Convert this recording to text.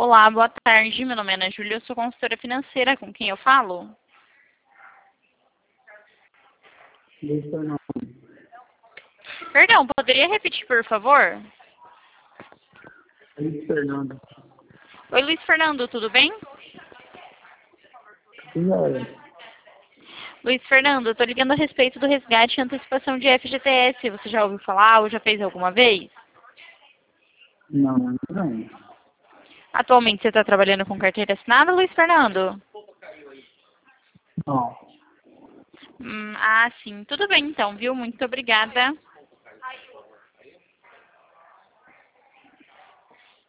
Olá, boa tarde. Meu nome é Ana Júlia, eu sou consultora financeira. Com quem eu falo? Luiz Fernando. Perdão, poderia repetir, por favor? Luiz Fernando. Oi, Luiz Fernando, tudo bem? Sim, olha. Luiz Fernando, eu tô ligando a respeito do resgate e antecipação de FGTS. Você já ouviu falar ou já fez alguma vez? Não, não. Atualmente você está trabalhando com carteira assinada, Luiz Fernando? Não. Sim. Tudo bem então, viu? Muito obrigada.